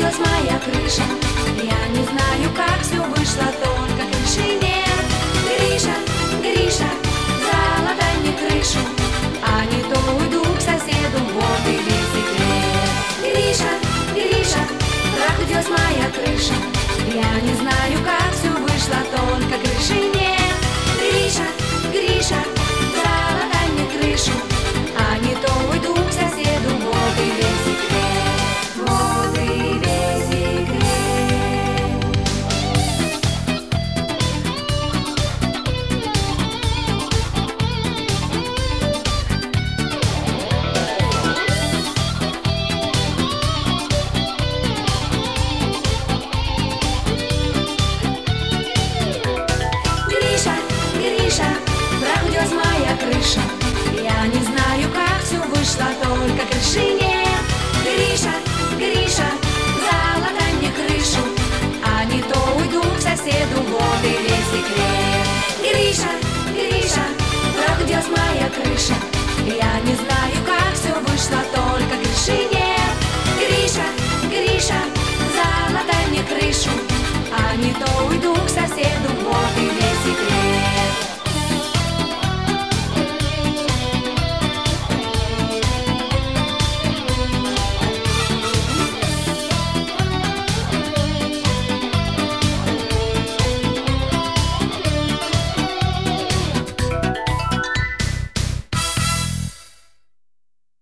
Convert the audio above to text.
Прохудилась моя крыша, я не знаю, как все вышло, только крыши нет. Гриша, Гриша, залатай мне крышу, а не то уйду к соседу, вот и весь секрет. Гриша, Гриша, прохудилась моя крыша, я не знаю, как все вышло, только крыши нет. Гриша, Гриша, залатай мне крышу, а не то уйду к соседу, вот и весь секрет, вот и весь секрет. Гриша, Гриша, прохудилась моя крыша, я не знаю, как все вышло, только крыши нет. Гриша, Гриша, залатай мне крышу, а не то уйду к соседу, вот и весь секрет. Гриша, Гриша, прохудилась моя крыша, я не знаю, как все вышло, только крыши нет.